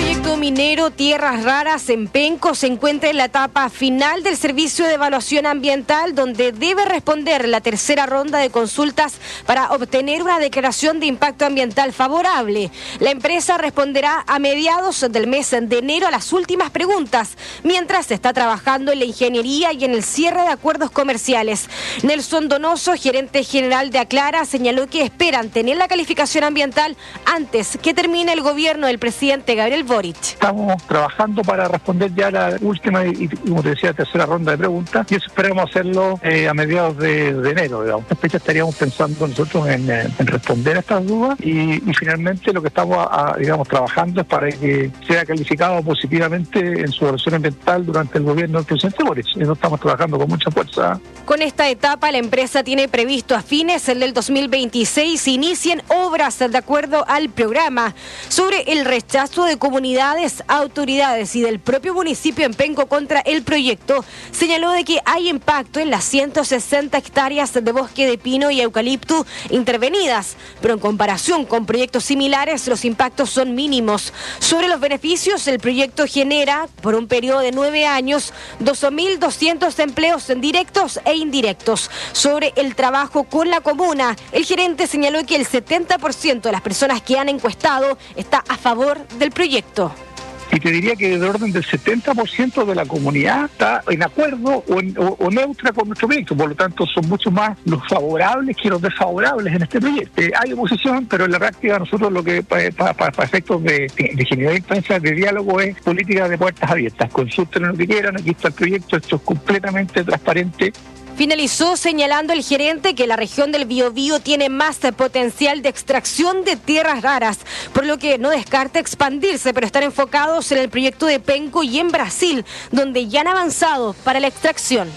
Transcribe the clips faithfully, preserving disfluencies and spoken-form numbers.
proyecto minero Tierras Raras en Penco se encuentra en la etapa final del servicio de evaluación ambiental, donde debe responder la tercera ronda de consultas para obtener una declaración de impacto ambiental favorable. La empresa responderá a mediados del mes de enero a las últimas preguntas, mientras se está trabajando en la ingeniería y en el cierre de acuerdos comerciales. Nelson Donoso, gerente general de Aclara, señaló que esperan tener la calificación ambiental antes que termine el gobierno del presidente Gabriel Boric. Estamos trabajando para responder ya a la última y, como te decía, tercera ronda de preguntas, y eso esperamos hacerlo eh, a mediados de, de enero. Digamos. En esta fecha estaríamos pensando nosotros en, en responder a estas dudas y, y finalmente lo que estamos a, digamos, trabajando es para que sea calificado positivamente en su evaluación ambiental durante el gobierno del presidente Boric. Eso estamos trabajando con mucha fuerza. Con esta etapa, la empresa tiene previsto a fines del dos mil veintiséis inicien obras de acuerdo al programa. Sobre el rechazo de comunidades, autoridades y del propio municipio en Penco contra el proyecto, señaló de que hay impacto en las ciento sesenta hectáreas de bosque de pino y eucalipto intervenidas, pero en comparación con proyectos similares los impactos son mínimos. Sobre los beneficios, el proyecto genera por un periodo de nueve años doce mil doscientos empleos directos e indirectos. Sobre el trabajo con la comuna, el gerente señaló que el setenta por ciento de las personas que han encuestado está a favor del proyecto. Y te diría que de orden del setenta por ciento de la comunidad está en acuerdo o, en, o, o neutra con nuestro proyecto. Por lo tanto, son mucho más los favorables que los desfavorables en este proyecto. Eh, hay oposición, pero en la práctica nosotros lo que para pa, pa, pa efectos de, de generar instancias de diálogo es política de puertas abiertas. Consulten lo que quieran, aquí está el proyecto, esto es completamente transparente. Finalizó señalando el gerente que la región del Biobío tiene más potencial de extracción de tierras raras, por lo que no descarta expandirse, pero estar enfocados en el proyecto de Penco y en Brasil, donde ya han avanzado para la extracción.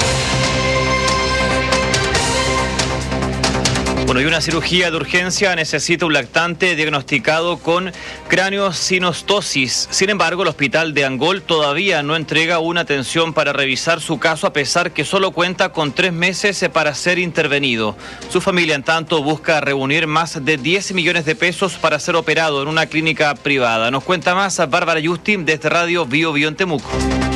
Bueno, y una cirugía de urgencia necesita un lactante diagnosticado con craneosinostosis. Sin embargo, el hospital de Angol todavía no entrega una atención para revisar su caso, a pesar que solo cuenta con tres meses para ser intervenido. Su familia, en tanto, busca reunir más de diez millones de pesos para ser operado en una clínica privada. Nos cuenta más Bárbara Yusti desde Radio Bio Bio en Temuco.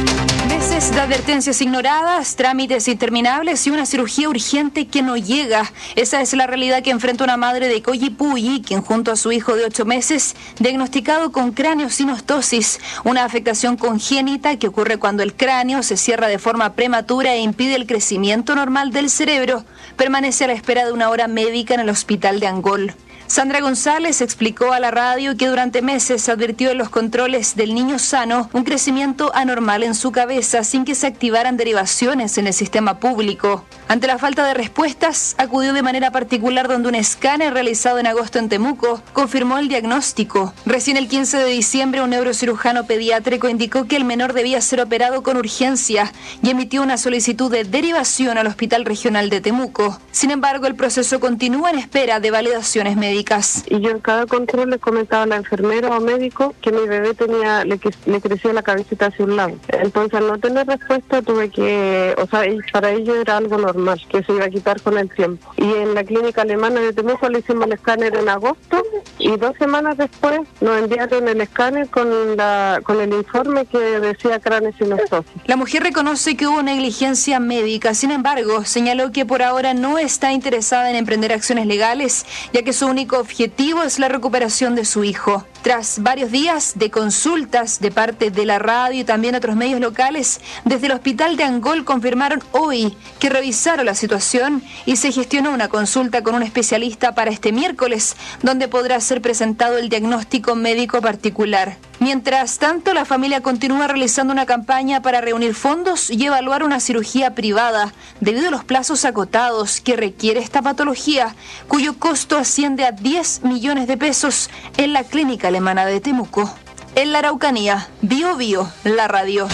De advertencias ignoradas, trámites interminables y una cirugía urgente que no llega. Esa es la realidad que enfrenta una madre de Coyipulli, quien junto a su hijo de ocho meses, diagnosticado con craneosinostosis, una afectación congénita que ocurre cuando el cráneo se cierra de forma prematura e impide el crecimiento normal del cerebro, permanece a la espera de una hora médica en el hospital de Angol. Sandra González explicó a la radio que durante meses advirtió en los controles del niño sano un crecimiento anormal en su cabeza sin que se activaran derivaciones en el sistema público. Ante la falta de respuestas, acudió de manera particular donde un escáner realizado en agosto en Temuco confirmó el diagnóstico. Recién el quince de diciembre, un neurocirujano pediátrico indicó que el menor debía ser operado con urgencia y emitió una solicitud de derivación al Hospital Regional de Temuco. Sin embargo, el proceso continúa en espera de validaciones médicas. Y yo en cada control le comentaba a la enfermera o médico que mi bebé tenía le, le creció la cabecita hacia un lado. Entonces, al no tener respuesta, tuve que, o sea, para ello era algo normal, que se iba a quitar con el tiempo. Y en la clínica alemana de Temuco le hicimos el escáner en agosto y dos semanas después nos enviaron el escáner con, la, con el informe que decía craneosinostosis. La mujer reconoce que hubo negligencia médica, sin embargo, señaló que por ahora no está interesada en emprender acciones legales, ya que su único objetivo es la recuperación de su hijo. Tras varios días de consultas de parte de la radio y también otros medios locales, desde el hospital de Angol confirmaron hoy que revisaron la situación y se gestionó una consulta con un especialista para este miércoles, donde podrá ser presentado el diagnóstico médico particular. Mientras tanto, la familia continúa realizando una campaña para reunir fondos y evaluar una cirugía privada, debido a los plazos acotados que requiere esta patología, cuyo costo asciende a diez millones de pesos en la clínica alemana de Temuco. En la Araucanía, Bio Bio, la radio.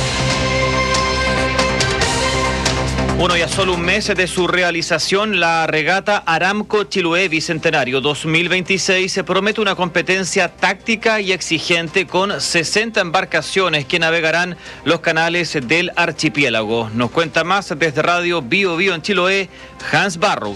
Bueno, y a solo un mes de su realización, la regata Aramco Chiloé Bicentenario dos mil veintiséis se promete una competencia táctica y exigente con sesenta embarcaciones que navegarán los canales del archipiélago. Nos cuenta más desde Radio Bio Bio en Chiloé, Hans Barrow.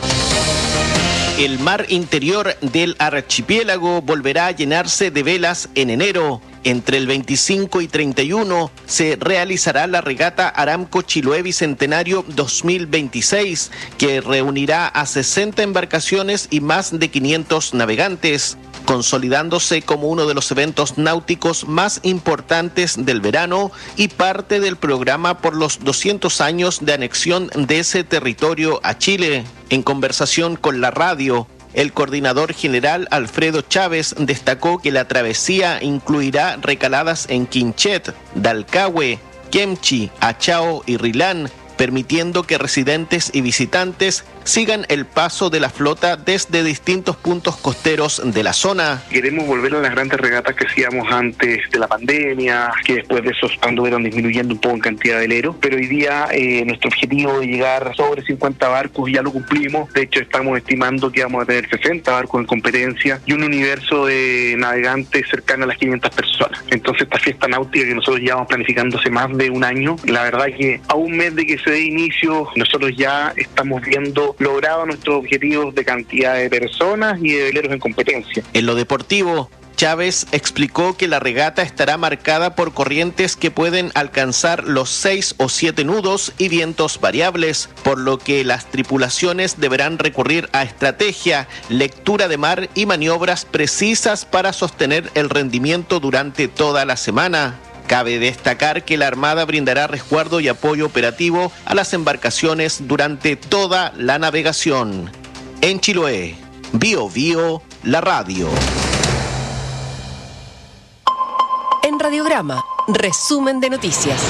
El mar interior del archipiélago volverá a llenarse de velas en enero. Entre el veinticinco y treinta y uno se realizará la regata Aramco Chiloé Bicentenario dos mil veintiséis, que reunirá a sesenta embarcaciones y más de quinientos navegantes, consolidándose como uno de los eventos náuticos más importantes del verano y parte del programa por los doscientos años de anexión de ese territorio a Chile. En conversación con la radio, el coordinador general Alfredo Chávez destacó que la travesía incluirá recaladas en Quinchet, Dalcahue, Kemchi, Achao y Rilán, permitiendo que residentes y visitantes sigan el paso de la flota desde distintos puntos costeros de la zona. Queremos volver a las grandes regatas que hacíamos antes de la pandemia, que después de eso anduvieron disminuyendo un poco en cantidad de veleros, pero hoy día eh, nuestro objetivo de llegar sobre cincuenta barcos ya lo cumplimos. De hecho, estamos estimando que vamos a tener sesenta barcos en competencia y un universo de navegantes cercano a las quinientas personas. Entonces, esta fiesta náutica que nosotros llevamos planificando hace más de un año, la verdad que a un mes de que se dé inicio, nosotros ya estamos viendo logrado nuestros objetivos de cantidad de personas y de veleros en competencia. En lo deportivo, Chávez explicó que la regata estará marcada por corrientes que pueden alcanzar los seis o siete nudos y vientos variables, por lo que las tripulaciones deberán recurrir a estrategia, lectura de mar y maniobras precisas para sostener el rendimiento durante toda la semana. Cabe destacar que la Armada brindará resguardo y apoyo operativo a las embarcaciones durante toda la navegación. En Chiloé, Bio Bio, la radio. En Radiograma, resumen de noticias.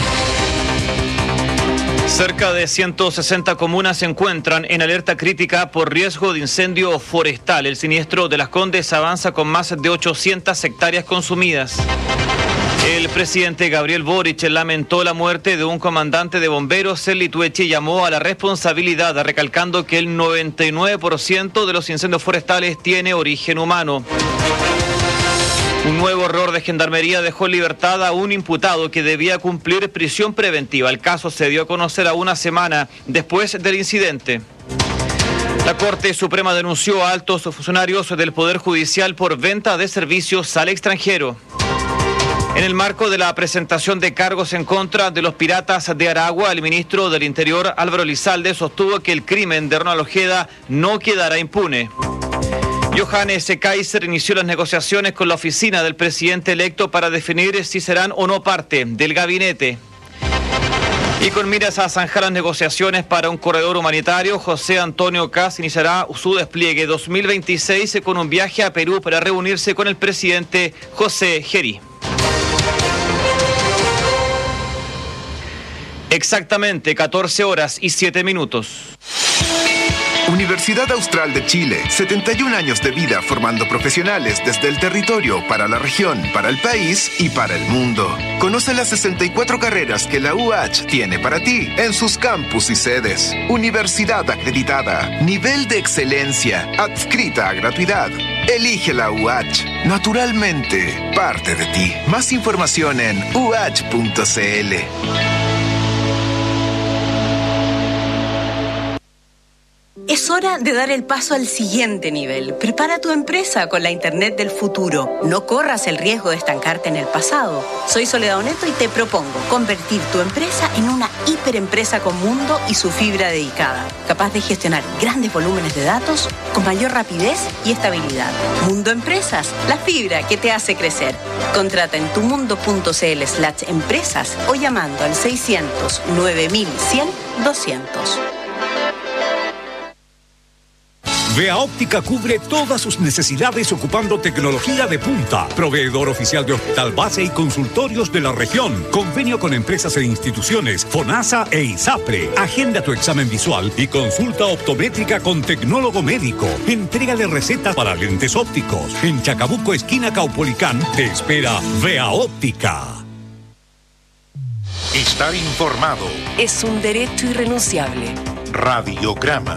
Cerca de ciento sesenta comunas se encuentran en alerta crítica por riesgo de incendio forestal. El siniestro de Las Condes avanza con más de ochocientas hectáreas consumidas. El presidente Gabriel Boric lamentó la muerte de un comandante de bomberos en Litueche y llamó a la responsabilidad, recalcando que el noventa y nueve por ciento de los incendios forestales tiene origen humano. Un nuevo error de Gendarmería dejó en libertad a un imputado que debía cumplir prisión preventiva. El caso se dio a conocer a una semana después del incidente. La Corte Suprema denunció a altos funcionarios del Poder Judicial por venta de servicios al extranjero. En el marco de la presentación de cargos en contra de los piratas de Aragua, el ministro del Interior, Álvaro Elizalde, sostuvo que el crimen de Ronald Ojeda no quedará impune. Johannes Kaiser inició las negociaciones con la oficina del presidente electo para definir si serán o no parte del gabinete. Y con miras a zanjar las negociaciones para un corredor humanitario, José Antonio Kast iniciará su despliegue dos mil veintiséis con un viaje a Perú para reunirse con el presidente José Geri. Exactamente catorce horas y siete minutos. Universidad Austral de Chile, setenta y un años de vida formando profesionales desde el territorio para la región, para el país y para el mundo. Conoce las sesenta y cuatro carreras que la U H tiene para ti en sus campus y sedes. Universidad acreditada, nivel de excelencia, adscrita a gratuidad. Elige la U H, naturalmente parte de ti. Más información en u h punto c l. Es hora de dar el paso al siguiente nivel. Prepara tu empresa con la Internet del futuro. No corras el riesgo de estancarte en el pasado. Soy Soledad Oneto y te propongo convertir tu empresa en una hiperempresa con mundo y su fibra dedicada, capaz de gestionar grandes volúmenes de datos con mayor rapidez y estabilidad. Mundo Empresas, la fibra que te hace crecer. Contrata en tumundo.cl slash empresas o llamando al seiscientos nueve mil cien doscientos. Vea Óptica cubre todas sus necesidades ocupando tecnología de punta. Proveedor oficial de hospital base y consultorios de la región. Convenio con empresas e instituciones, FONASA e ISAPRE. Agenda tu examen visual y consulta optométrica con tecnólogo médico. Entrega de recetas para lentes ópticos. En Chacabuco, esquina Caupolicán, te espera Vea Óptica. Estar informado es un derecho irrenunciable. Radiograma.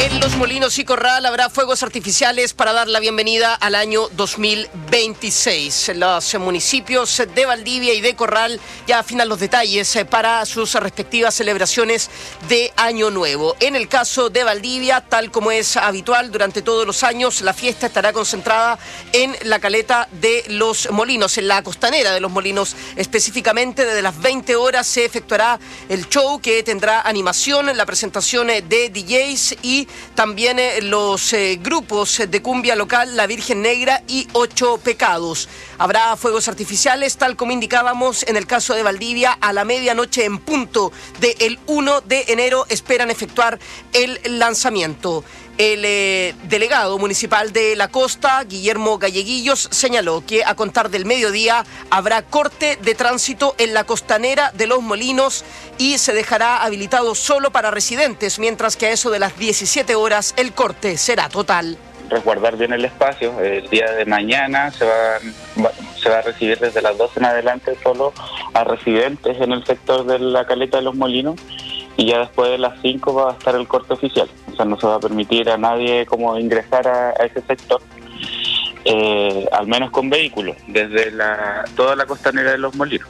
En Los Molinos y Corral habrá fuegos artificiales para dar la bienvenida al año dos mil veintiséis. Los municipios de Valdivia y de Corral ya afinan los detalles para sus respectivas celebraciones de Año Nuevo. En el caso de Valdivia, tal como es habitual durante todos los años, la fiesta estará concentrada en la caleta de Los Molinos, en la costanera de Los Molinos. Específicamente, desde las veinte horas se efectuará el show que tendrá animación, la presentación de D Js y también eh, los eh, grupos de cumbia local, La Virgen Negra y Ocho Pecados. Habrá fuegos artificiales, tal como indicábamos en el caso de Valdivia, a la medianoche en punto del uno de enero esperan efectuar el lanzamiento. El eh, delegado municipal de la costa, Guillermo Galleguillos, señaló que a contar del mediodía habrá corte de tránsito en la costanera de Los Molinos y se dejará habilitado solo para residentes, mientras que a eso de las diecisiete horas el corte será total. Resguardar bien el espacio. El día de mañana se va, se va a recibir desde las doce en adelante solo a residentes en el sector de la caleta de Los Molinos, y ya después de las cinco va a estar el corte oficial. O sea, no se va a permitir a nadie como ingresar a, a ese sector, eh, al menos con vehículos, desde la, toda la costanera de Los Molinos.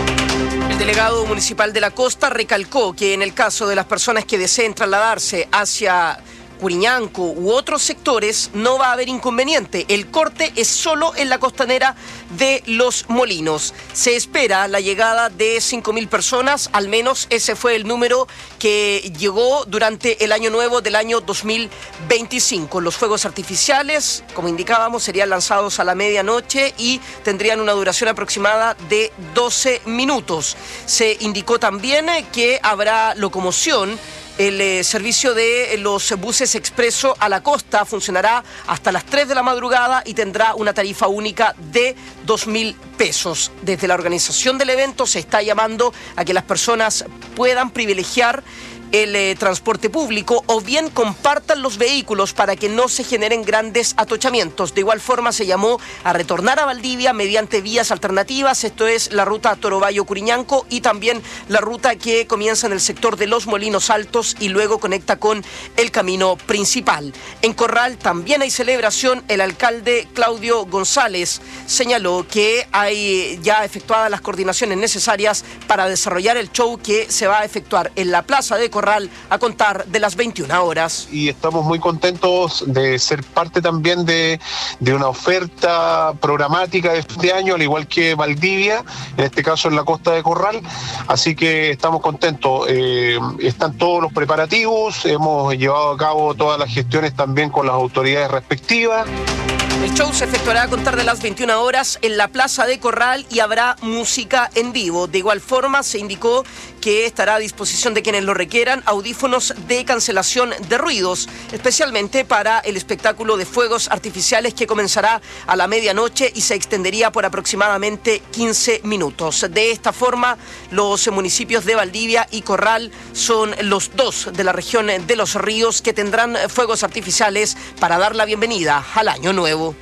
El delegado municipal de la costa recalcó que en el caso de las personas que deseen trasladarse hacia Curiñanco u otros sectores no va a haber inconveniente. El corte es solo en la costanera de Los Molinos. Se espera la llegada de cinco mil personas, al menos ese fue el número que llegó durante el año nuevo del año dos mil veinticinco. Los fuegos artificiales, como indicábamos, serían lanzados a la medianoche y tendrían una duración aproximada de doce minutos. Se indicó también que habrá locomoción. El eh, servicio de los buses expreso a la costa funcionará hasta las tres de la madrugada y tendrá una tarifa única de dos mil pesos. Desde la organización del evento se está llamando a que las personas puedan privilegiar el eh, transporte público o bien compartan los vehículos para que no se generen grandes atochamientos. De igual forma se llamó a retornar a Valdivia mediante vías alternativas, esto es la ruta Torobayo-Curiñanco y también la ruta que comienza en el sector de Los Molinos Altos y luego conecta con el camino principal. En Corral también hay celebración. El alcalde Claudio González señaló que hay ya efectuadas las coordinaciones necesarias para desarrollar el show que se va a efectuar en la plaza de Corral a contar de las veintiuna horas. Y estamos muy contentos de ser parte también de, de una oferta programática de este año, al igual que Valdivia, en este caso en la costa de Corral, así que estamos contentos. Eh, están todos los preparativos, hemos llevado a cabo todas las gestiones también con las autoridades respectivas. El show se efectuará a contar de las veintiuna horas en la plaza de Corral y habrá música en vivo. De igual forma, se indicó que estará a disposición de quienes lo requieran audífonos de cancelación de ruidos, especialmente para el espectáculo de fuegos artificiales que comenzará a la medianoche y se extendería por aproximadamente quince minutos. De esta forma, los municipios de Valdivia y Corral son los dos de la región de Los Ríos que tendrán fuegos artificiales para dar la bienvenida al Año Nuevo.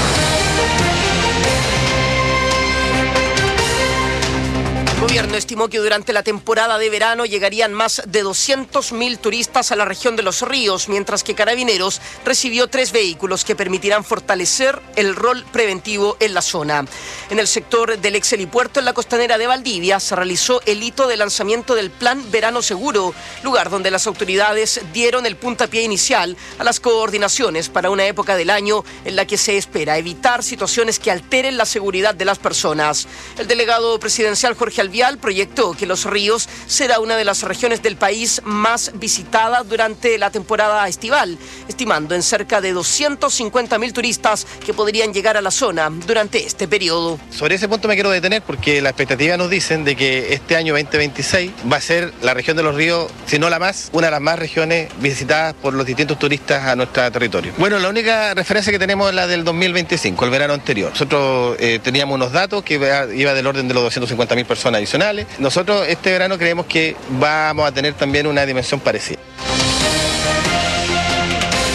El gobierno estimó que durante la temporada de verano llegarían más de doscientos mil turistas a la región de Los Ríos, mientras que Carabineros recibió tres vehículos que permitirán fortalecer el rol preventivo en la zona. En el sector del ex helipuerto en la costanera de Valdivia se realizó el hito de lanzamiento del Plan Verano Seguro, lugar donde las autoridades dieron el puntapié inicial a las coordinaciones para una época del año en la que se espera evitar situaciones que alteren la seguridad de las personas. El delegado presidencial Jorge Albiol proyectó que Los Ríos será una de las regiones del país más visitada durante la temporada estival, estimando en cerca de doscientos cincuenta mil turistas que podrían llegar a la zona durante este periodo. Sobre ese punto me quiero detener porque las expectativas nos dicen de que este año veinte veintiséis va a ser la región de Los Ríos, si no la más, una de las más regiones visitadas por los distintos turistas a nuestro territorio. Bueno, la única referencia que tenemos es la del dos mil veinticinco, el verano anterior. Nosotros eh, teníamos unos datos que iba, iba del orden de los doscientos cincuenta mil personas adicionales. Nosotros este verano creemos que vamos a tener también una dimensión parecida.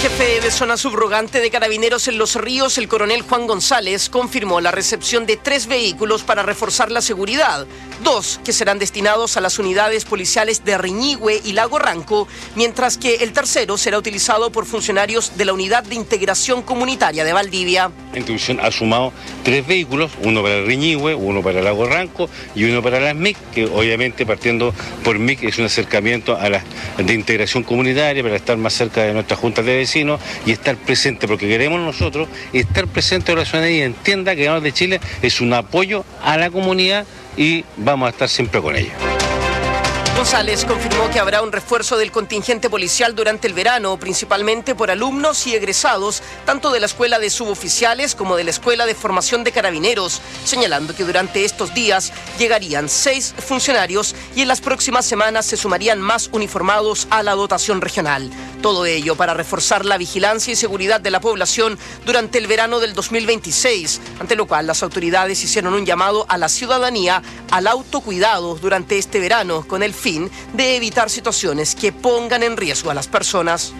jefe de zona subrogante de Carabineros en Los Ríos, el coronel Juan González, confirmó la recepción de tres vehículos para reforzar la seguridad. Dos que serán destinados a las unidades policiales de Riñihue y Lago Ranco, mientras que el tercero será utilizado por funcionarios de la Unidad de Integración Comunitaria de Valdivia. La institución ha sumado tres vehículos, uno para Riñihue, uno para Lago Ranco y uno para las M I C, que obviamente partiendo por M I C es un acercamiento a la de integración comunitaria para estar más cerca de nuestras juntas de vecinos y estar presente, porque queremos nosotros estar presente en la ciudadanía y entienda que Ganadores de Chile es un apoyo a la comunidad y vamos a estar siempre con ella. González confirmó que habrá un refuerzo del contingente policial durante el verano, principalmente por alumnos y egresados, tanto de la Escuela de Suboficiales como de la Escuela de Formación de Carabineros, señalando que durante estos días llegarían seis funcionarios y en las próximas semanas se sumarían más uniformados a la dotación regional. Todo ello para reforzar la vigilancia y seguridad de la población durante el verano del dos mil veintiséis, ante lo cual las autoridades hicieron un llamado a la ciudadanía al autocuidado durante este verano, con el fin de evitar situaciones que pongan en riesgo a las personas.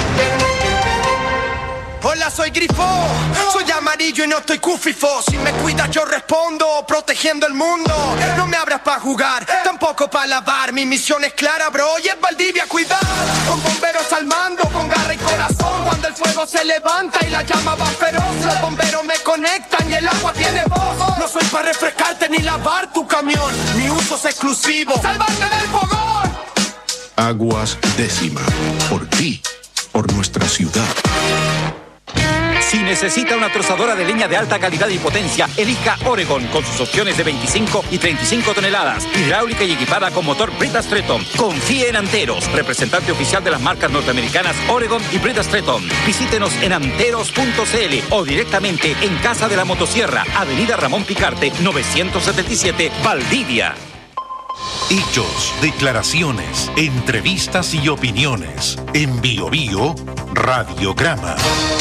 Hola, soy Grifo, soy amarillo y no estoy cufifo. Si me cuidas yo respondo, protegiendo el mundo. No me abras para jugar, tampoco para lavar. Mi misión es clara, bro, y es Valdivia cuidar. Con bomberos al mando, con garra y corazón. Cuando el fuego se levanta y la llama va feroz, los bomberos me conectan y el agua tiene voz. No soy para refrescarte ni lavar tu camión, mi uso es exclusivo, ¡salvarte del fogón! Aguas Décima, por ti, por nuestra ciudad. Si necesita una trozadora de leña de alta calidad y potencia, elija Oregon con sus opciones de veinticinco y treinta y cinco toneladas, hidráulica y equipada con motor Brita Stretton. Confíe en Anteros, representante oficial de las marcas norteamericanas Oregon y Brita Stretton. Visítenos en anteros punto c l o directamente en Casa de la Motosierra, Avenida Ramón Picarte, novecientos setenta y siete, Valdivia. Hechos, declaraciones, entrevistas y opiniones. En Bio Bio, Radiograma.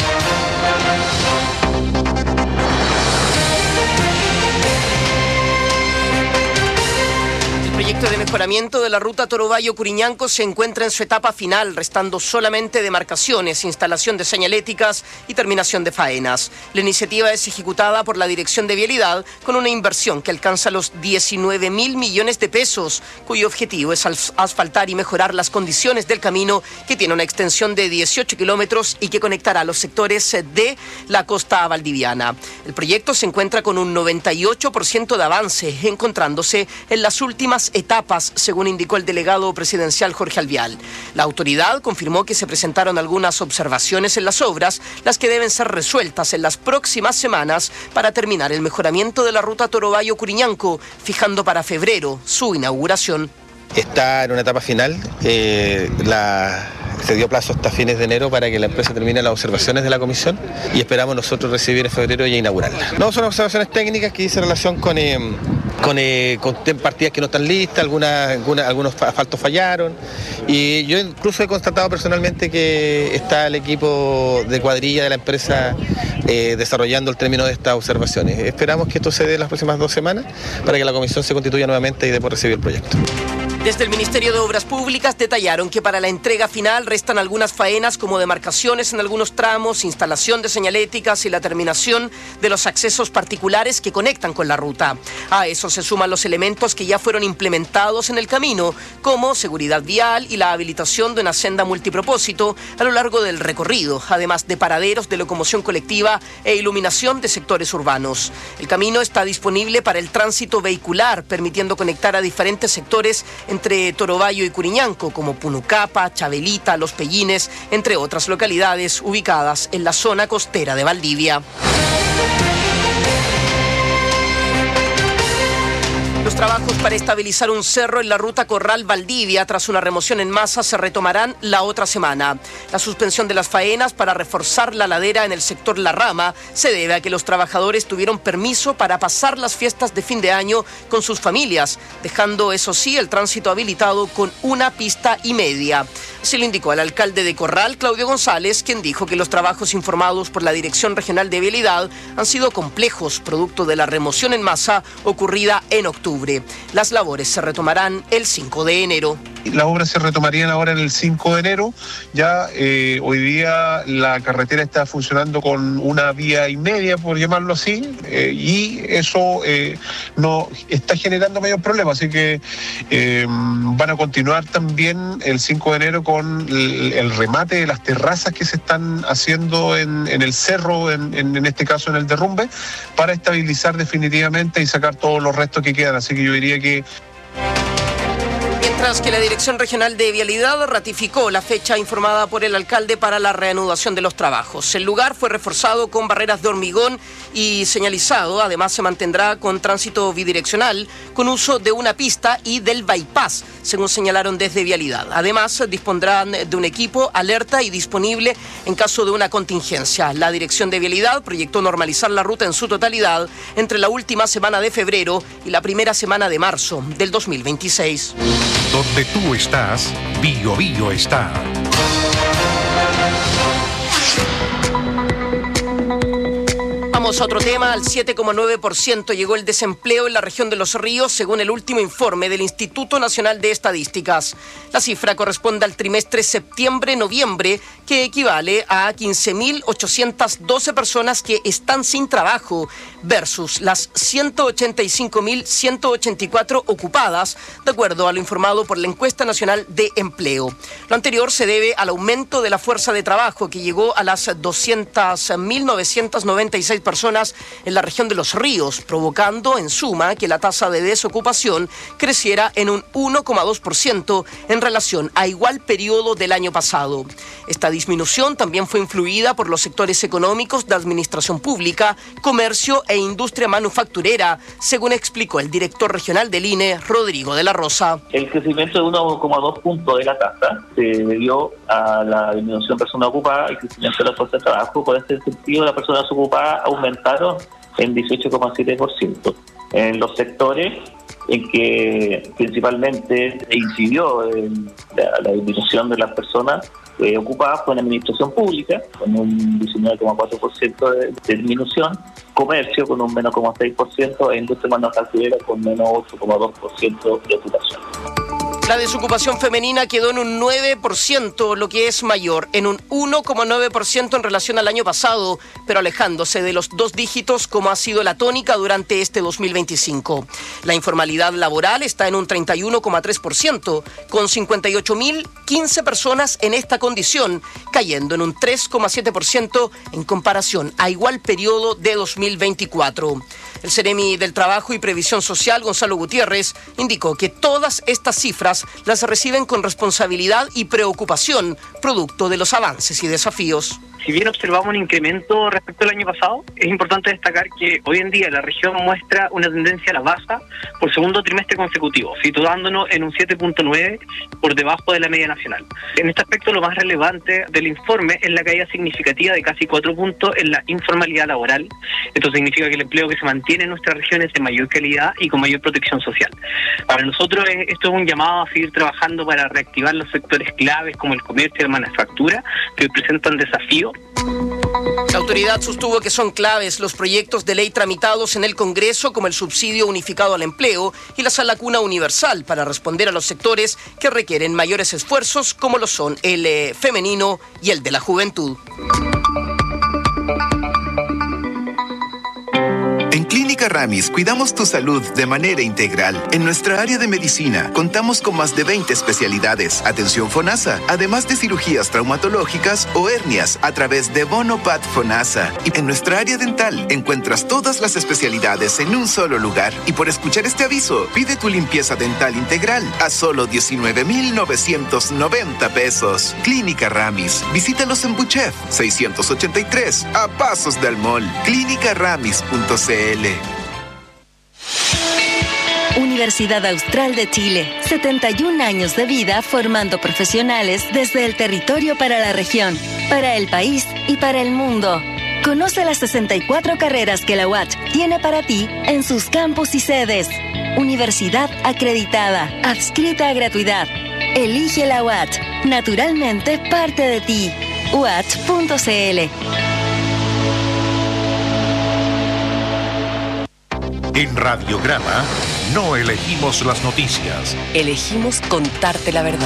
El proyecto de mejoramiento de la ruta Torobayo-Curiñanco se encuentra en su etapa final, restando solamente demarcaciones, instalación de señaléticas y terminación de faenas. La iniciativa es ejecutada por la Dirección de Vialidad con una inversión que alcanza los diecinueve mil millones de pesos, cuyo objetivo es asfaltar y mejorar las condiciones del camino, que tiene una extensión de dieciocho kilómetros y que conectará los sectores de la costa valdiviana. El proyecto se encuentra con un noventa y ocho por ciento de avance, encontrándose en las últimas etapas, según indicó el delegado presidencial Jorge Alvial. La autoridad confirmó que se presentaron algunas observaciones en las obras, las que deben ser resueltas en las próximas semanas para terminar el mejoramiento de la ruta Torobayo-Curiñanco, fijando para febrero su inauguración. Está en una etapa final. Eh, la... Se dio plazo hasta fines de enero para que la empresa termine las observaciones de la comisión y esperamos nosotros recibir en febrero y inaugurarla. No, son observaciones técnicas que dicen relación con, eh, con, eh, con partidas que no están listas, algunas, algunas, algunos asfaltos fallaron y yo incluso he constatado personalmente que está el equipo de cuadrilla de la empresa eh, desarrollando el término de estas observaciones. Esperamos que esto se dé en las próximas dos semanas para que la comisión se constituya nuevamente y después recibir el proyecto. Desde el Ministerio de Obras Públicas detallaron que para la entrega final restan algunas faenas como demarcaciones en algunos tramos, instalación de señaléticas y la terminación de los accesos particulares que conectan con la ruta. A eso se suman los elementos que ya fueron implementados en el camino, como seguridad vial y la habilitación de una senda multipropósito a lo largo del recorrido, además de paraderos de locomoción colectiva e iluminación de sectores urbanos. El camino está disponible para el tránsito vehicular, permitiendo conectar a diferentes sectores entre Torobayo y Curiñanco, como Punucapa, Chabelita, Los Pellines, entre otras localidades ubicadas en la zona costera de Valdivia. Los trabajos para estabilizar un cerro en la ruta Corral Valdivia tras una remoción en masa se retomarán la otra semana. La suspensión de las faenas para reforzar la ladera en el sector La Rama se debe a que los trabajadores tuvieron permiso para pasar las fiestas de fin de año con sus familias, dejando eso sí el tránsito habilitado con una pista y media. Así lo indicó el alcalde de Corral, Claudio González, quien dijo que los trabajos informados por la Dirección Regional de Vialidad han sido complejos, producto de la remoción en masa ocurrida en octubre. Las labores se retomarán el cinco de enero. Las obras se retomarían ahora en el cinco de enero. Ya eh, hoy día la carretera está funcionando con una vía y media, por llamarlo así, eh, y eso eh, no está generando mayor problema. Así que eh, van a continuar también el cinco de enero con el, el remate de las terrazas que se están haciendo en, en el cerro, en, en, en este caso en el derrumbe, para estabilizar definitivamente y sacar todos los restos que quedan. Así que yo diría que... Mientras que la Dirección Regional de Vialidad ratificó la fecha informada por el alcalde para la reanudación de los trabajos. El lugar fue reforzado con barreras de hormigón y señalizado. Además, se mantendrá con tránsito bidireccional, con uso de una pista y del bypass, según señalaron desde Vialidad. Además, dispondrán de un equipo alerta y disponible en caso de una contingencia. La Dirección de Vialidad proyectó normalizar la ruta en su totalidad entre la última semana de febrero y la primera semana de marzo del dos mil veintiséis. Donde tú estás, Bio Bio está. Vamos a otro tema. Al siete coma nueve por ciento llegó el desempleo en la región de Los Ríos, según el último informe del Instituto Nacional de Estadísticas. La cifra corresponde al trimestre septiembre-noviembre, que equivale a quince mil ochocientas doce personas que están sin trabajo, versus las ciento ochenta y cinco mil ciento ochenta y cuatro ocupadas, de acuerdo a lo informado por la Encuesta Nacional de Empleo. Lo anterior se debe al aumento de la fuerza de trabajo, que llegó a las doscientas mil novecientas noventa y seis personas en la región de Los Ríos, provocando en suma que la tasa de desocupación creciera en un uno coma dos por ciento en relación a igual periodo del año pasado. Esta disminución también fue influida por los sectores económicos de administración pública, comercio e industria manufacturera, según explicó el director regional del I N E, Rodrigo de la Rosa. El crecimiento de uno coma dos puntos de la tasa se debió a la disminución de personas ocupadas y crecimiento de la fuerza de trabajo. Por este sentido, las personas ocupadas aumentaron en dieciocho coma siete por ciento. En los sectores en que principalmente incidió en la, la disminución de las personas eh, ocupadas fue en administración pública, con un diecinueve coma cuatro por ciento de, de disminución, comercio con un menos coma seis por ciento e industria manufacturera con menos ocho coma dos por ciento de ocupación. La desocupación femenina quedó en un nueve por ciento, lo que es mayor, en un uno coma nueve por ciento en relación al año pasado, pero alejándose de los dos dígitos como ha sido la tónica durante este dos mil veinticinco. La informalidad laboral está en un treinta y uno coma tres por ciento, con cincuenta y ocho mil quince personas en esta condición, cayendo en un tres coma siete por ciento en comparación a igual periodo de dos mil veinticuatro. El Ceremi del Trabajo y Previsión Social, Gonzalo Gutiérrez, indicó que todas estas cifras las reciben con responsabilidad y preocupación, producto de los avances y desafíos. Si bien observamos un incremento respecto al año pasado, es importante destacar que hoy en día la región muestra una tendencia a la baja por segundo trimestre consecutivo, situándonos en un siete punto nueve por debajo de la media nacional. En este aspecto, lo más relevante del informe es la caída significativa de casi cuatro puntos en la informalidad laboral. Esto significa que el empleo que se mantiene en nuestra región es de mayor calidad y con mayor protección social. Para nosotros esto es un llamado a seguir trabajando para reactivar los sectores claves como el comercio y la manufactura, que presentan desafíos. La autoridad sostuvo que son claves los proyectos de ley tramitados en el Congreso, como el subsidio unificado al empleo y la sala cuna universal, para responder a los sectores que requieren mayores esfuerzos, como lo son el eh, femenino y el de la juventud. En Clínica Ramis cuidamos tu salud de manera integral. En nuestra área de medicina contamos con más de veinte especialidades, atención FONASA, además de cirugías traumatológicas o hernias a través de Bonopat FONASA. Y en nuestra área dental encuentras todas las especialidades en un solo lugar. Y por escuchar este aviso, pide tu limpieza dental integral a solo diecinueve mil novecientos noventa pesos. Clínica Ramis. Visítalos en Buchef seiscientos ochenta y tres, a pasos del mall. clínica ramis punto c l. Universidad Austral de Chile, setenta y un años de vida formando profesionales desde el territorio para la región, para el país y para el mundo. Conoce las sesenta y cuatro carreras que la U A C tiene para ti en sus campus y sedes. Universidad acreditada, adscrita a gratuidad. Elige la U A C, naturalmente parte de ti. u a c punto c l. En Radiograma, no elegimos las noticias. Elegimos contarte la verdad.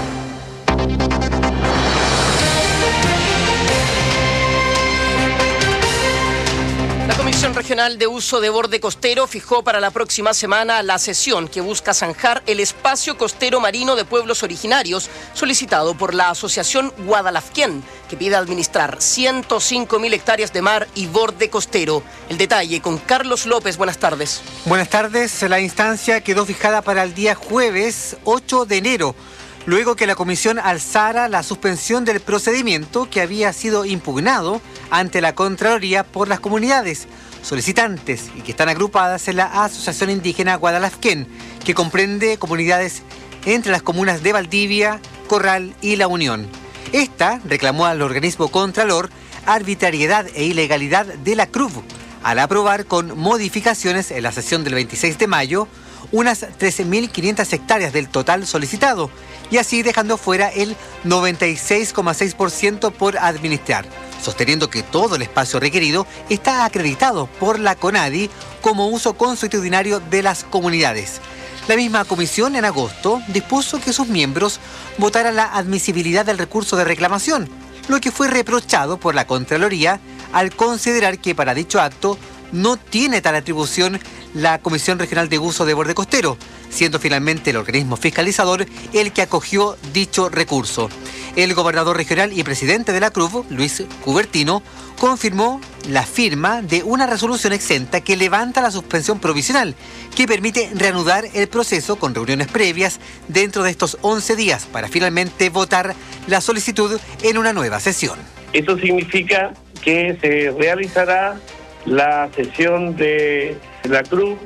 La Comisión Regional de Uso de Borde Costero fijó para la próxima semana la sesión que busca zanjar el espacio costero marino de pueblos originarios solicitado por la Asociación Guadalafquén, que pide administrar ciento cinco mil hectáreas de mar y borde costero. El detalle con Carlos López. Buenas tardes. Buenas tardes. La instancia quedó fijada para el día jueves ocho de enero. Luego que la comisión alzara la suspensión del procedimiento que había sido impugnado ante la Contraloría por las comunidades solicitantes y que están agrupadas en la Asociación Indígena Guadalafquén, que comprende comunidades entre las comunas de Valdivia, Corral y La Unión. Esta reclamó al organismo Contralor arbitrariedad e ilegalidad de la C R U V al aprobar con modificaciones en la sesión del veintiséis de mayo unas trece mil quinientas hectáreas del total solicitado, y así dejando fuera el noventa y seis coma seis por ciento por administrar, sosteniendo que todo el espacio requerido está acreditado por la CONADI como uso consuetudinario de las comunidades. La misma comisión en agosto dispuso que sus miembros votaran la admisibilidad del recurso de reclamación, lo que fue reprochado por la Contraloría al considerar que para dicho acto no tiene tal atribución la Comisión Regional de Uso de Borde Costero, siendo finalmente el organismo fiscalizador el que acogió dicho recurso. El gobernador regional y presidente de la C R U V, Luis Cubertino, confirmó la firma de una resolución exenta que levanta la suspensión provisional, que permite reanudar el proceso con reuniones previas dentro de estos once días para finalmente votar la solicitud en una nueva sesión. Esto significa que se realizará la sesión de la C R U V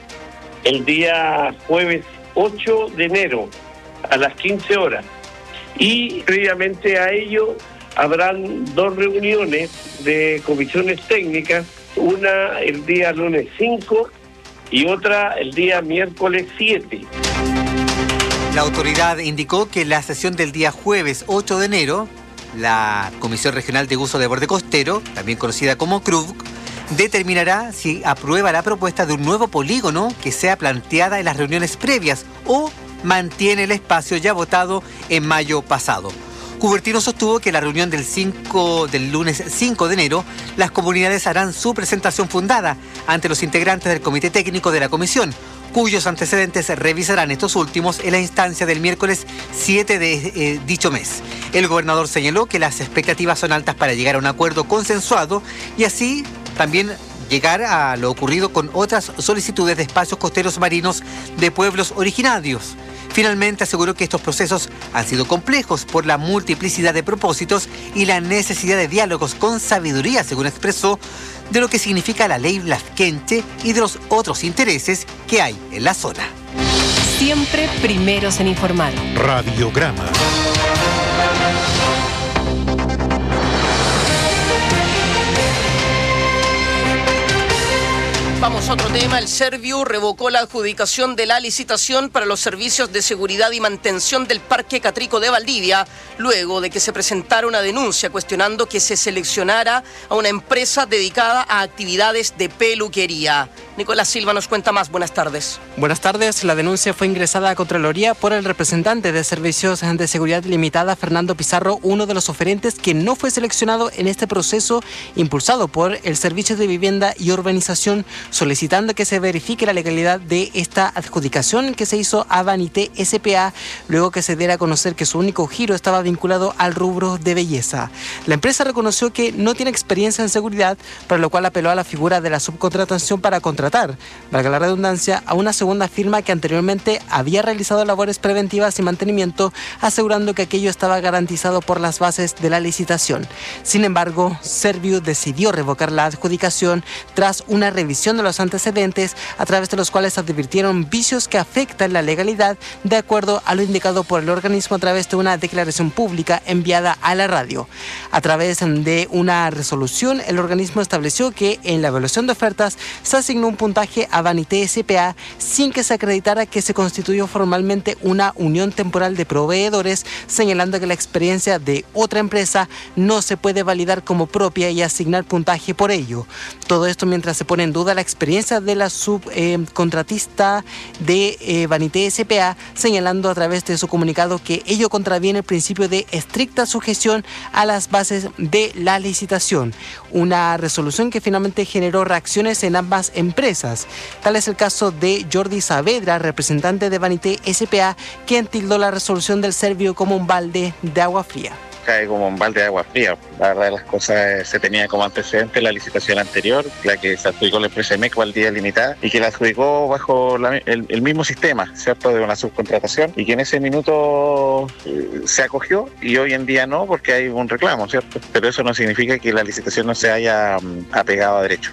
el día jueves ocho de enero a las quince horas, y previamente a ello habrán dos reuniones de comisiones técnicas, una el día lunes cinco y otra el día miércoles siete. La autoridad indicó que la sesión del día jueves ocho de enero, la Comisión Regional de Uso de Borde Costero, también conocida como C R U V, determinará si aprueba la propuesta de un nuevo polígono que sea planteada en las reuniones previas o mantiene el espacio ya votado en mayo pasado. Cubertino sostuvo que en la reunión del, cinco, del lunes cinco de enero, las comunidades harán su presentación fundada ante los integrantes del Comité Técnico de la Comisión, cuyos antecedentes revisarán estos últimos en la instancia del miércoles siete de eh, dicho mes. El gobernador señaló que las expectativas son altas para llegar a un acuerdo consensuado y así también llegar a lo ocurrido con otras solicitudes de espacios costeros marinos de pueblos originarios. Finalmente aseguró que estos procesos han sido complejos por la multiplicidad de propósitos y la necesidad de diálogos con sabiduría, según expresó, de lo que significa la ley lafquenche y de los otros intereses que hay en la zona. Siempre primeros en informar. Radiograma. Vamos a otro tema. El Serviu revocó la adjudicación de la licitación para los servicios de seguridad y mantención del Parque Catrico de Valdivia, luego de que se presentara una denuncia cuestionando que se seleccionara a una empresa dedicada a actividades de peluquería. Nicolás Silva nos cuenta más. Buenas tardes. Buenas tardes. La denuncia fue ingresada a Contraloría por el representante de Servicios de Seguridad Limitada, Fernando Pizarro, uno de los oferentes que no fue seleccionado en este proceso impulsado por el Servicio de Vivienda y Urbanización, solicitando que se verifique la legalidad de esta adjudicación que se hizo a Vanité S P A, luego que se diera a conocer que su único giro estaba vinculado al rubro de belleza. La empresa reconoció que no tiene experiencia en seguridad, para lo cual apeló a la figura de la subcontratación para contratar, valga la redundancia, a una segunda firma que anteriormente había realizado labores preventivas y mantenimiento, asegurando que aquello estaba garantizado por las bases de la licitación. Sin embargo, Serviu decidió revocar la adjudicación tras una revisión de los antecedentes, a través de los cuales advirtieron vicios que afectan la legalidad, de acuerdo a lo indicado por el organismo a través de una declaración pública enviada a la radio. A través de una resolución, el organismo estableció que en la evaluación de ofertas se asignó un puntaje a Vanité S P A sin que se acreditara que se constituyó formalmente una unión temporal de proveedores, señalando que la experiencia de otra empresa no se puede validar como propia y asignar puntaje por ello. Todo esto mientras se pone en duda la experiencia empresa de la subcontratista eh, de eh, Vanité S P A, señalando a través de su comunicado que ello contraviene el principio de estricta sujeción a las bases de la licitación. Una resolución que finalmente generó reacciones en ambas empresas. Tal es el caso de Jordi Saavedra, representante de Vanité S P A, quien tildó la resolución del Servio como un balde de agua fría. Cae como un balde de agua fría. La verdad, las cosas se tenía como antecedente la licitación anterior, la que se adjudicó la empresa M E C Valdivia Limitada, y que la adjudicó bajo la, el, el mismo sistema, ¿cierto?, de una subcontratación, y que en ese minuto eh, se acogió y hoy en día no, porque hay un reclamo, ¿cierto? Pero eso no significa que la licitación no se haya um, apegado a derecho.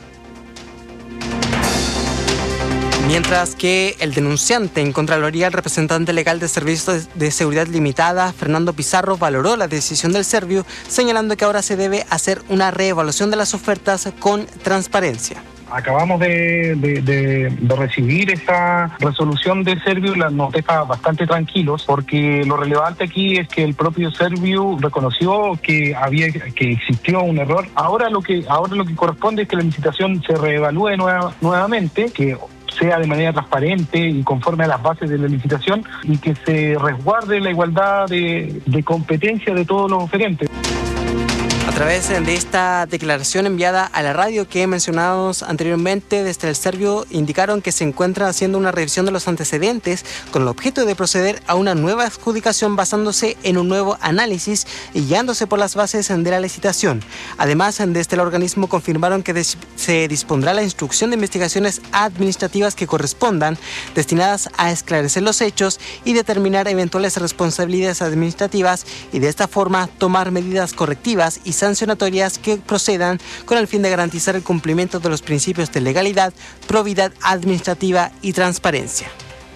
Mientras que el denunciante en Contraloría, el representante legal de Servicios de Seguridad Limitada, Fernando Pizarro, valoró la decisión del Servio, señalando que ahora se debe hacer una reevaluación de las ofertas con transparencia. Acabamos de, de, de, de recibir esa resolución del Servio y nos deja bastante tranquilos, porque lo relevante aquí es que el propio Servio reconoció que había que existió un error. Ahora lo que ahora lo que corresponde es que la licitación se reevalúe nueva, nuevamente, que sea de manera transparente y conforme a las bases de la licitación, y que se resguarde la igualdad de, de competencia de todos los oferentes. A través de esta declaración enviada a la radio que mencionábamos anteriormente, desde el Servio indicaron que se encuentra haciendo una revisión de los antecedentes con el objeto de proceder a una nueva adjudicación basándose en un nuevo análisis y guiándose por las bases de la licitación. Además, desde el organismo confirmaron que se dispondrá la instrucción de investigaciones administrativas que correspondan, destinadas a esclarecer los hechos y determinar eventuales responsabilidades administrativas, y de esta forma tomar medidas correctivas y sancionatorias que procedan con el fin de garantizar el cumplimiento de los principios de legalidad, probidad administrativa y transparencia.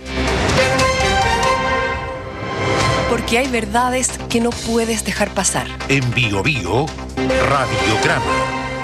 Porque hay verdades que no puedes dejar pasar. En Bio Bio, Radiograma.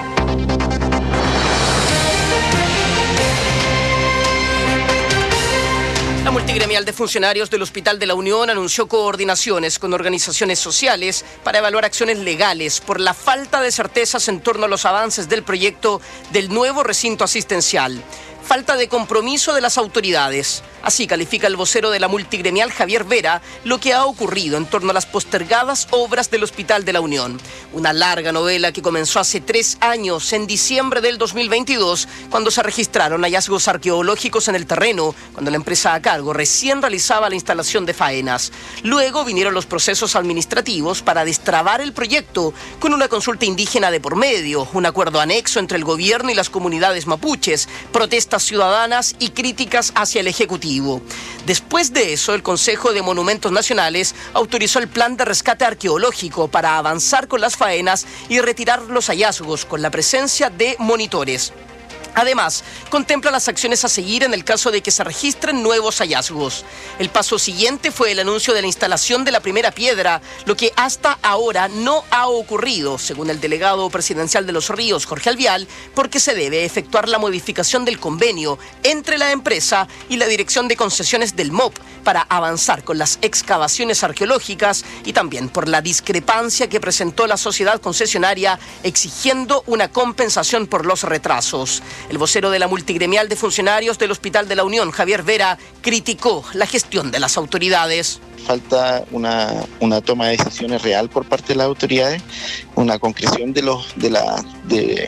La multigremial de funcionarios del Hospital de la Unión anunció coordinaciones con organizaciones sociales para evaluar acciones legales por la falta de certezas en torno a los avances del proyecto del nuevo recinto asistencial. Falta de compromiso de las autoridades. Así califica el vocero de la multigremial, Javier Vera, lo que ha ocurrido en torno a las postergadas obras del Hospital de la Unión. Una larga novela que comenzó hace tres años, en diciembre del dos mil veintidós, cuando se registraron hallazgos arqueológicos en el terreno, cuando la empresa a cargo recién realizaba la instalación de faenas. Luego vinieron los procesos administrativos para destrabar el proyecto, con una consulta indígena de por medio, un acuerdo anexo entre el gobierno y las comunidades mapuches, protestas ciudadanas y críticas hacia el Ejecutivo. Después de eso, el Consejo de Monumentos Nacionales autorizó el plan de rescate arqueológico para avanzar con las faenas y retirar los hallazgos con la presencia de monitores. Además, contempla las acciones a seguir en el caso de que se registren nuevos hallazgos. El paso siguiente fue el anuncio de la instalación de la primera piedra, lo que hasta ahora no ha ocurrido, según el delegado presidencial de Los Ríos, Jorge Alvial, porque se debe efectuar la modificación del convenio entre la empresa y la Dirección de Concesiones del M O P para avanzar con las excavaciones arqueológicas, y también por la discrepancia que presentó la sociedad concesionaria exigiendo una compensación por los retrasos. El vocero de la multigremial de funcionarios del Hospital de la Unión, Javier Vera, criticó la gestión de las autoridades. Falta una, una toma de decisiones real por parte de las autoridades, una concreción de los de la de,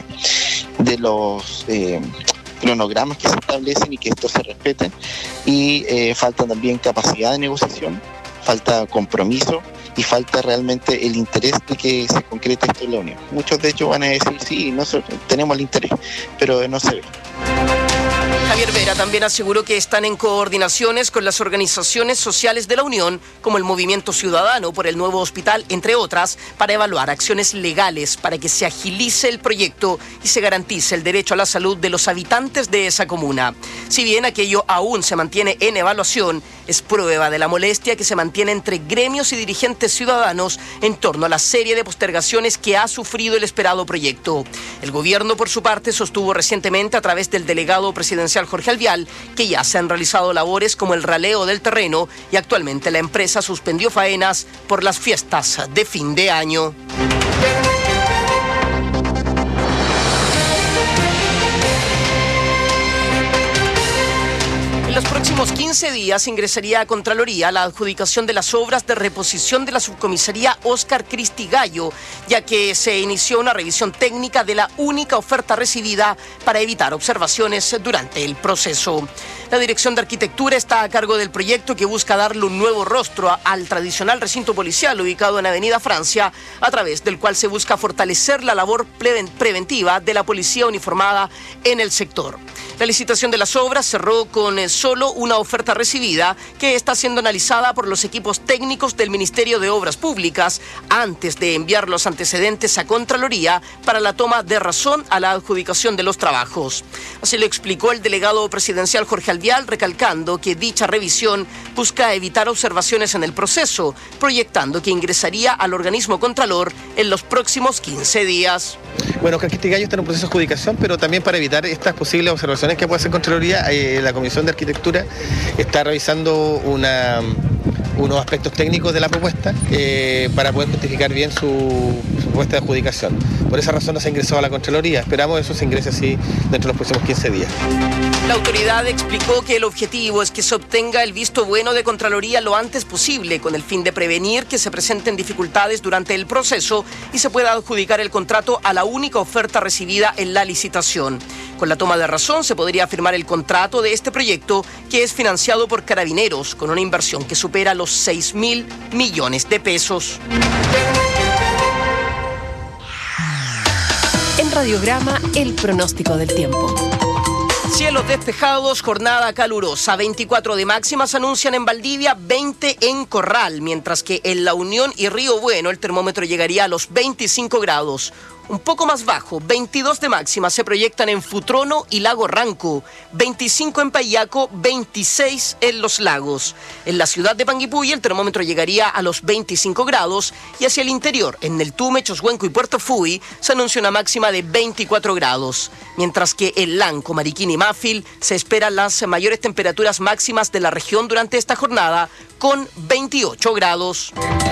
de los eh, cronogramas que se establecen y que estos se respeten, y eh, falta también capacidad de negociación, falta compromiso y falta realmente el interés de que se concrete esto en la Unión. Muchos de ellos van a decir, sí, nosotros tenemos el interés, pero no se ve. Javier Vera también aseguró que están en coordinaciones con las organizaciones sociales de la Unión, como el Movimiento Ciudadano por el Nuevo Hospital, entre otras, para evaluar acciones legales para que se agilice el proyecto y se garantice el derecho a la salud de los habitantes de esa comuna. Si bien aquello aún se mantiene en evaluación, es prueba de la molestia que se mantiene entre gremios y dirigentes ciudadanos en torno a la serie de postergaciones que ha sufrido el esperado proyecto. El gobierno, por su parte, sostuvo recientemente a través del delegado presidencial Jorge Alvial que ya se han realizado labores como el raleo del terreno, y actualmente la empresa suspendió faenas por las fiestas de fin de año. próximos quince días ingresaría a Contraloría la adjudicación de las obras de reposición de la subcomisaría Óscar Cristi Gallo, ya que se inició una revisión técnica de la única oferta recibida para evitar observaciones durante el proceso. La Dirección de Arquitectura está a cargo del proyecto que busca darle un nuevo rostro a, al tradicional recinto policial ubicado en Avenida Francia, a través del cual se busca fortalecer la labor preven- preventiva de la policía uniformada en el sector. La licitación de las obras cerró con eh, solo una oferta recibida, que está siendo analizada por los equipos técnicos del Ministerio de Obras Públicas antes de enviar los antecedentes a Contraloría para la toma de razón a la adjudicación de los trabajos. Así lo explicó el delegado presidencial Jorge Alvial, recalcando que dicha revisión busca evitar observaciones en el proceso, proyectando que ingresaría al organismo Contralor en los próximos quince días. Bueno, Óscar Cristi Gallo está en un proceso de adjudicación, pero también para evitar estas posibles observaciones que puede hacer Contraloría, eh, la Comisión de Arquitectura está revisando una, unos aspectos técnicos de la propuesta eh, para poder justificar bien su, su propuesta de adjudicación. Por esa razón no se ha ingresado a la Contraloría. Esperamos que eso se ingrese así dentro de los próximos quince días. La autoridad explicó que el objetivo es que se obtenga el visto bueno de Contraloría lo antes posible, con el fin de prevenir que se presenten dificultades durante el proceso y se pueda adjudicar el contrato a la única oferta recibida en la licitación. Con la toma de razón se podría firmar el contrato de este proyecto, que es financiado por Carabineros, con una inversión que supera los seis mil millones de pesos. En Radiograma, el pronóstico del tiempo. Cielos despejados, jornada calurosa, veinticuatro de máximas anuncian en Valdivia, veinte en Corral, mientras que en La Unión y Río Bueno el termómetro llegaría a los veinticinco grados. Un poco más bajo, veintidós de máxima se proyectan en Futrono y Lago Ranco, veinticinco en Payaco, veintiséis en Los Lagos. En la ciudad de Panguipulli el termómetro llegaría a los veinticinco grados y hacia el interior, en Neltume, Choshuenco y Puerto Fui, se anuncia una máxima de veinticuatro grados. Mientras que en Lanco, Mariquín y Mafil se esperan las mayores temperaturas máximas de la región durante esta jornada, con veintiocho grados.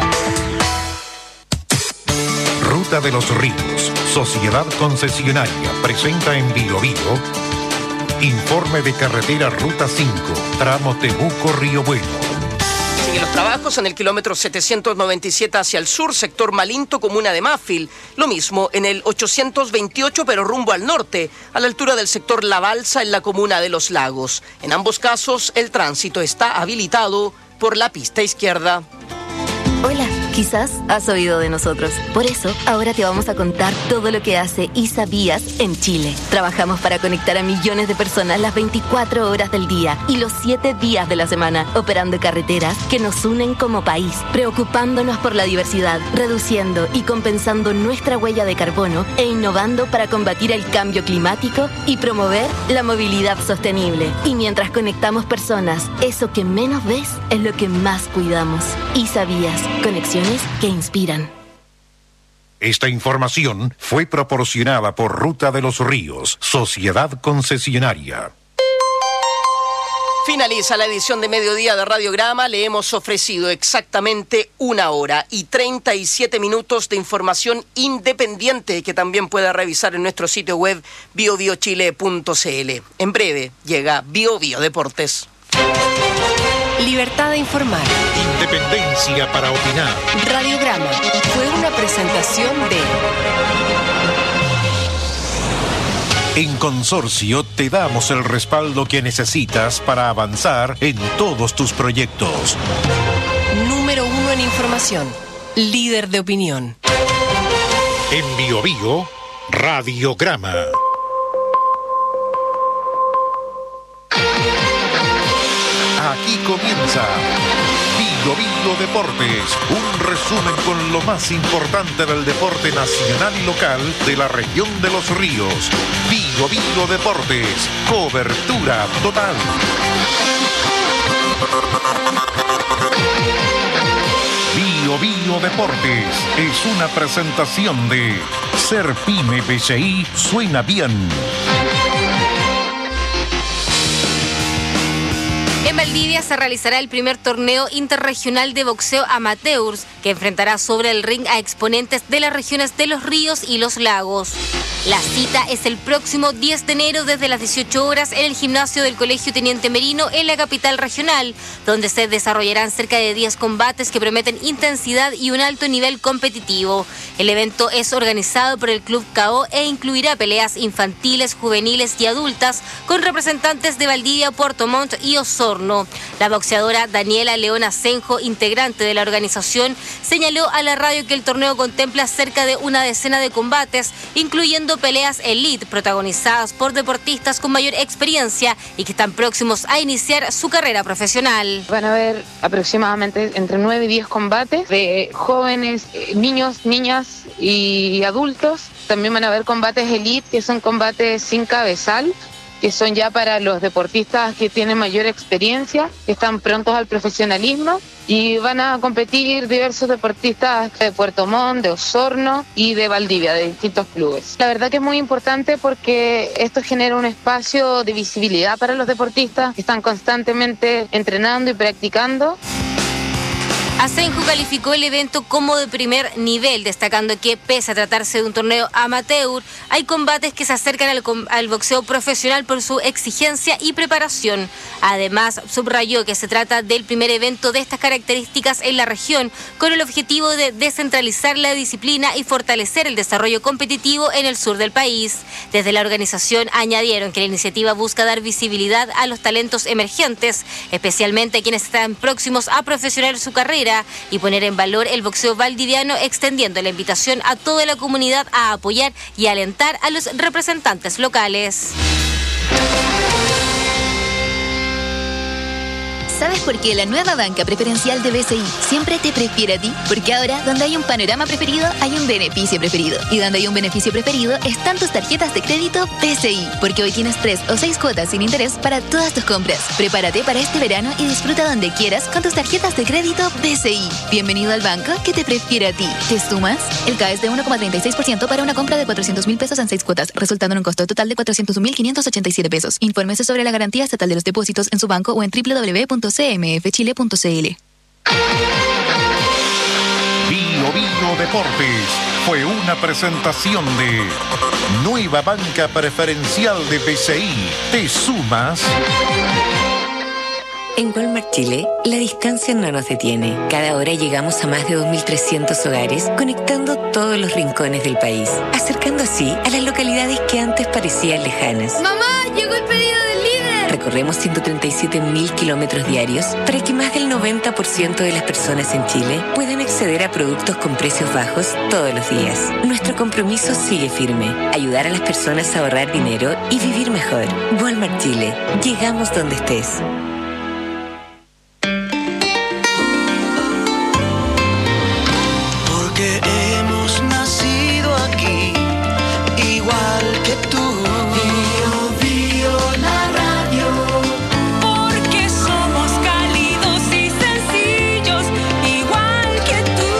Ruta de los Ríos, Sociedad Concesionaria, presenta en Bio Bio informe de carretera Ruta cinco, tramo Temuco-Río Bueno. Siguen los trabajos en el kilómetro setecientos noventa y siete hacia el sur, sector Malinto, comuna de Mafil. Lo mismo en el ochocientos veintiocho, pero rumbo al norte, a la altura del sector La Balsa, en la comuna de Los Lagos. En ambos casos, el tránsito está habilitado por la pista izquierda. Hola, quizás has oído de nosotros. Por eso, ahora te vamos a contar todo lo que hace ISA Vías en Chile. Trabajamos para conectar a millones de personas las veinticuatro horas del día y los siete días de la semana, operando carreteras que nos unen como país, preocupándonos por la diversidad, reduciendo y compensando nuestra huella de carbono e innovando para combatir el cambio climático y promover la movilidad sostenible. Y mientras conectamos personas, eso que menos ves es lo que más cuidamos. ISA Vías. Conexiones que inspiran. Esta información fue proporcionada por Ruta de los Ríos, Sociedad Concesionaria. Finaliza la edición de mediodía de Radiograma. Le hemos ofrecido exactamente una hora y treinta y siete minutos de información independiente que también puede revisar en nuestro sitio web bio bio chile punto c l. En breve llega Bio Bio Deportes. Libertad de informar. Independencia para opinar. Radiograma fue una presentación de... En Consorcio te damos el respaldo que necesitas para avanzar en todos tus proyectos. Número uno en información. Líder de opinión. En Bio Bio, Radiograma. Aquí comienza Bio Bio Deportes, un resumen con lo más importante del deporte nacional y local de la región de los ríos. Bio Bio Deportes, cobertura total. Bio Bio Deportes es una presentación de Ser Pyme B C I suena bien. En el Valdivia se realizará el primer torneo interregional de boxeo amateurs, que enfrentará sobre el ring a exponentes de las regiones de Los Ríos y Los Lagos. La cita es el próximo diez de enero desde las dieciocho horas en el gimnasio del Colegio Teniente Merino en la capital regional, donde se desarrollarán cerca de diez combates que prometen intensidad y un alto nivel competitivo. El evento es organizado por el Club K O e incluirá peleas infantiles, juveniles y adultas con representantes de Valdivia, Puerto Montt y Osorno. La boxeadora Daniela León Asenjo, integrante de la organización, señaló a la radio que el torneo contempla cerca de una decena de combates, incluyendo peleas elite protagonizadas por deportistas con mayor experiencia y que están próximos a iniciar su carrera profesional. Van a haber aproximadamente entre nueve y diez combates de jóvenes, niños, niñas y adultos. También van a haber combates elite, que son combates sin cabezal, que son ya para los deportistas que tienen mayor experiencia, que están prontos al profesionalismo, y van a competir diversos deportistas de Puerto Montt, de Osorno y de Valdivia, de distintos clubes. La verdad que es muy importante porque esto genera un espacio de visibilidad para los deportistas que están constantemente entrenando y practicando. Asenjo calificó el evento como de primer nivel, destacando que, pese a tratarse de un torneo amateur, hay combates que se acercan al, al boxeo profesional por su exigencia y preparación. Además, subrayó que se trata del primer evento de estas características en la región, con el objetivo de descentralizar la disciplina y fortalecer el desarrollo competitivo en el sur del país. Desde la organización añadieron que la iniciativa busca dar visibilidad a los talentos emergentes, especialmente a quienes están próximos a profesionar su carrera, y poner en valor el boxeo valdiviano, extendiendo la invitación a toda la comunidad a apoyar y alentar a los representantes locales. ¿Sabes por qué la nueva banca preferencial de B C I siempre te prefiere a ti? Porque ahora, donde hay un panorama preferido, hay un beneficio preferido. Y donde hay un beneficio preferido, están tus tarjetas de crédito B C I. Porque hoy tienes tres o seis cuotas sin interés para todas tus compras. Prepárate para este verano y disfruta donde quieras con tus tarjetas de crédito B C I. Bienvenido al banco que te prefiere a ti. ¿Te sumas? El K es de uno coma treinta y seis por ciento para una compra de cuatrocientos mil pesos en seis cuotas, resultando en un costo total de cuatrocientos mil quinientos ochenta y siete pesos. Infórmese sobre la garantía estatal de los depósitos en su banco o en doble u doble u doble u punto c m f chile punto c l. Bio Bio Deportes fue una presentación de Nueva Banca Preferencial de B C I. ¿Te sumas? En Walmart Chile, la distancia no nos detiene. Cada hora llegamos a más de dos mil trescientos hogares, conectando todos los rincones del país, acercando así a las localidades que antes parecían lejanas. ¡Mamá! ¡Llegó el pedido del líder! Recorremos ciento treinta y siete mil kilómetros diarios para que más del noventa por ciento de las personas en Chile puedan acceder a productos con precios bajos todos los días. Nuestro compromiso sigue firme: ayudar a las personas a ahorrar dinero y vivir mejor. Walmart Chile. Llegamos donde estés. Porque hemos nacido aquí, igual que tú. Bio, bio, la radio. Porque somos cálidos y sencillos, igual que tú.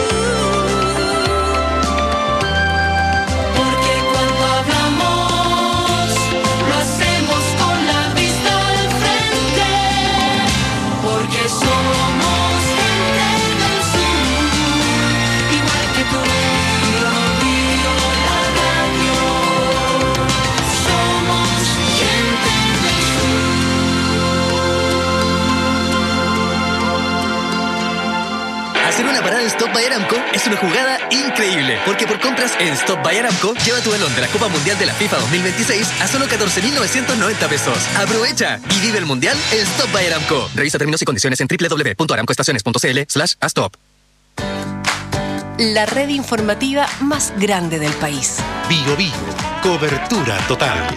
Porque cuando hablamos, lo hacemos con la vista al frente. Porque somos gente del sur, igual que tú. Bio, bio, la radio. Somos gente del Hacer una parada en Stop by Aramco es una jugada increíble, porque por compras en Stop by Aramco, lleva tu balón de la Copa Mundial de la FIFA dos mil veintiséis a solo catorce mil novecientos noventa pesos. ¡Aprovecha! Y vive el Mundial en Stop by Aramco. Revisa términos y condiciones en doble u doble u doble u punto aramcoestaciones punto c l slash a stop. La red informativa más grande del país. Bio Bio, cobertura total.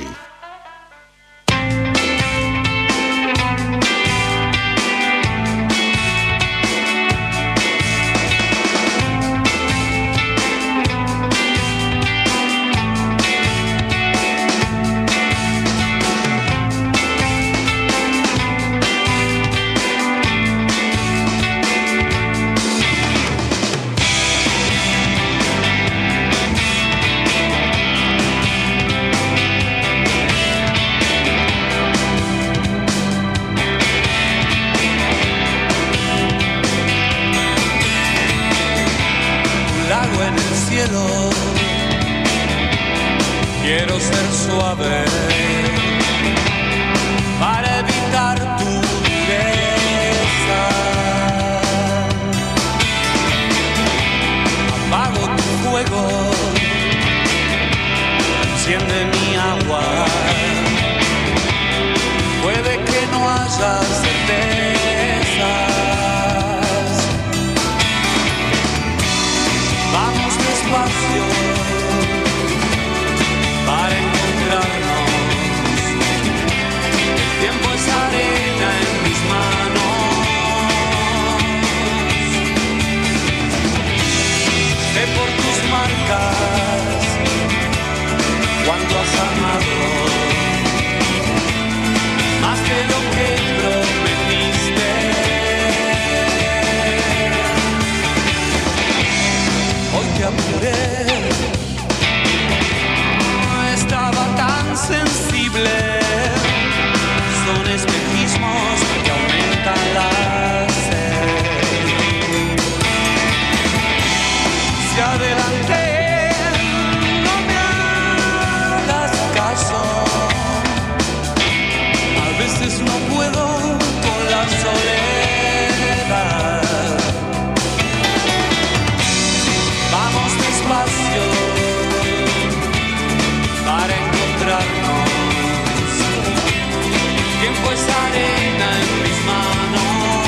en el cielo. Quiero ser suave para evitar tu dureza. Apago tu fuego, enciende mi agua. Puede que no haya certezas. Vamos despacio para encontrarnos. El tiempo es arena en mis manos. Sé por tus marcas cuando has amado más de lo que prometiste. Hoy te apuré, no estaba tan sensible. Son espejismos que aumentan la sed. Si adelanté, no me hagas caso. A veces no puedo con la soledad. Vamos despacio para encontrarnos. El tiempo es arena en mis manos.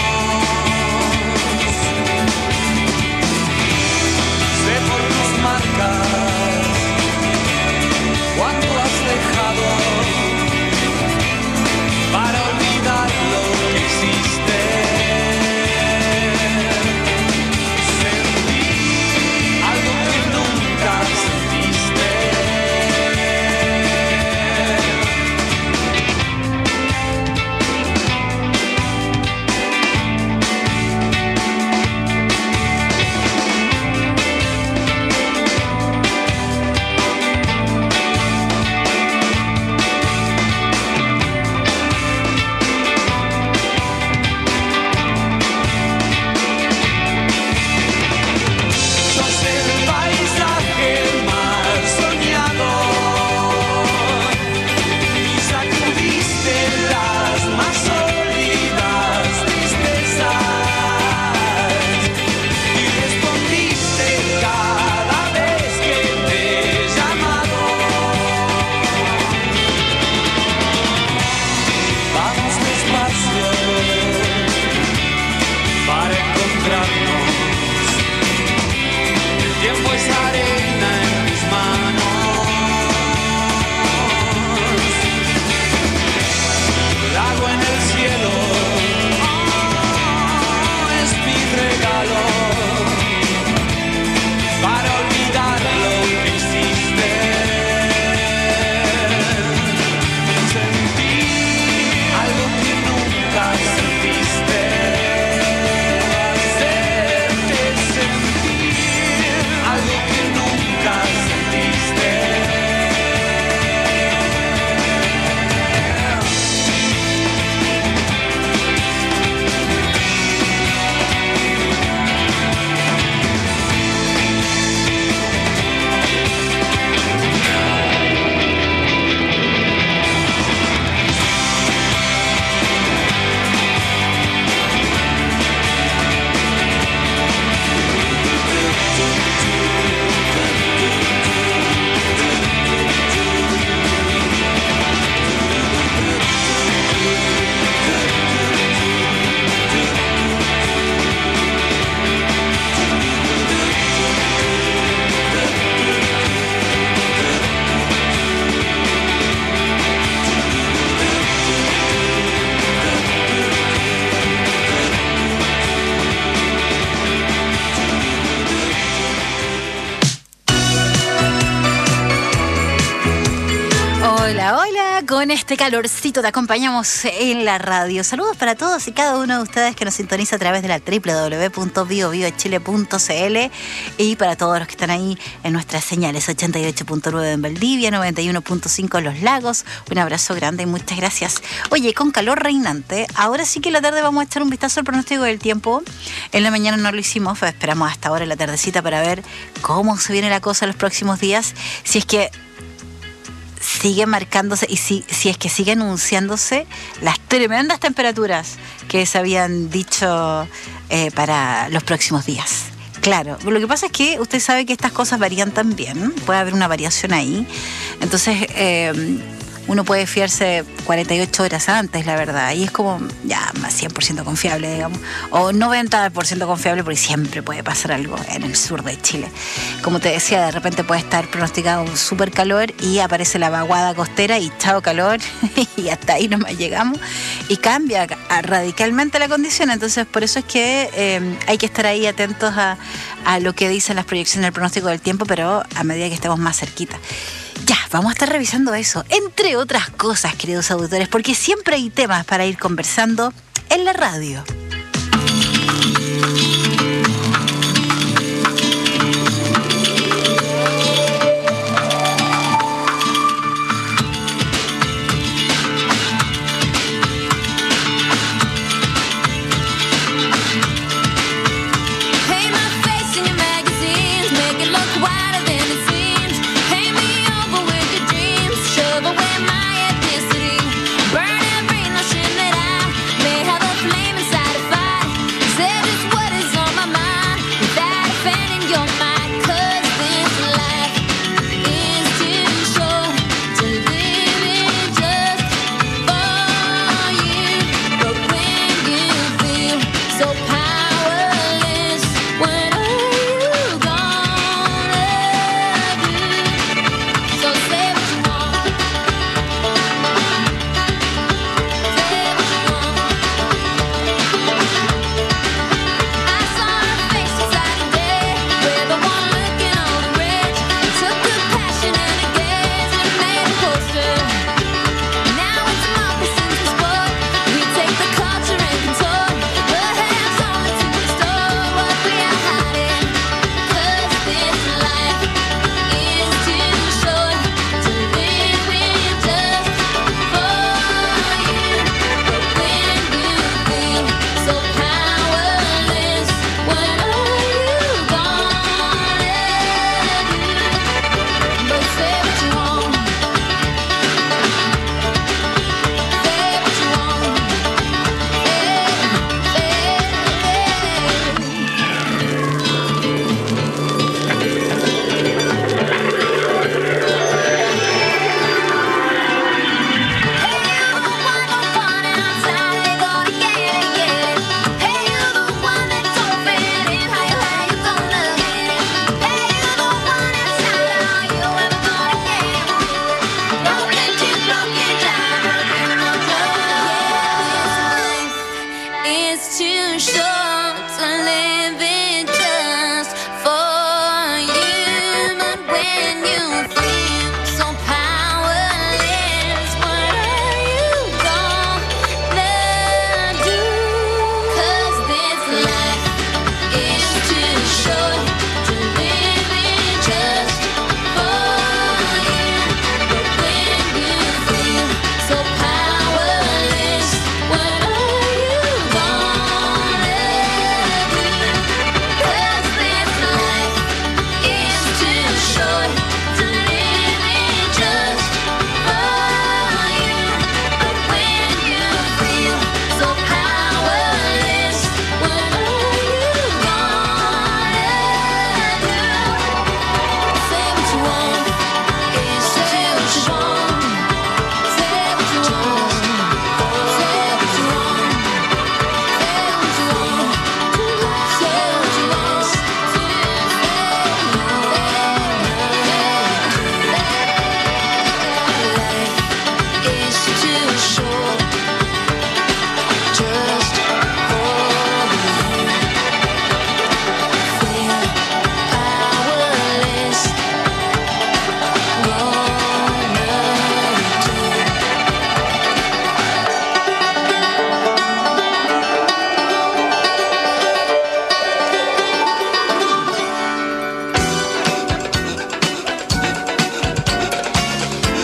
Sé por tus marcas cuánto has dejado para olvidar lo que hiciste. Sentí algo que nunca sentiste. Sos el paisaje más soñado y sacudiste las más sólidas tristezas y respondiste cada vez que te he llamado. Vamos despacio para encontrarnos. El tiempo es arena en mis manos. El agua en el cielo es mi regalo para olvidar lo que hiciste. Sentí algo que nunca sentiste. Hacerte sentir algo que nunca sentiste. con este calorcito te acompañamos en la radio. Saludos para todos y cada uno de ustedes que nos sintoniza a través de la doble u doble u doble u punto bio bio chile punto c l y para todos los que están ahí en nuestras señales ochenta y ocho punto nueve en Valdivia, noventa y uno punto cinco en Los Lagos. Un abrazo grande y muchas gracias. Oye, con calor reinante, ahora sí que en la tarde vamos a echar un vistazo al pronóstico del tiempo. En la mañana no lo hicimos, pues esperamos hasta ahora en la tardecita para ver cómo se viene la cosa los próximos días. Si es que sigue marcándose y si, si es que sigue anunciándose las tremendas temperaturas que se habían dicho eh, para los próximos días. Claro, lo que pasa es que usted sabe que estas cosas varían también, puede haber una variación ahí. Entonces, eh, uno puede fiarse cuarenta y ocho horas antes, la verdad, y es como ya más cien por ciento confiable, digamos, o noventa por ciento confiable, porque siempre puede pasar algo en el sur de Chile. Como te decía, de repente puede estar pronosticado un súper calor y aparece la vaguada costera y chao calor, y hasta ahí nomás llegamos, y cambia radicalmente la condición. Entonces, por eso es que eh, hay que estar ahí atentos a, a lo que dicen las proyecciones del pronóstico del tiempo, pero a medida que estemos más cerquita. Ya, vamos a estar revisando eso, entre otras cosas, queridos auditores, porque siempre hay temas para ir conversando en la radio. Burn every notion that I may have a flame inside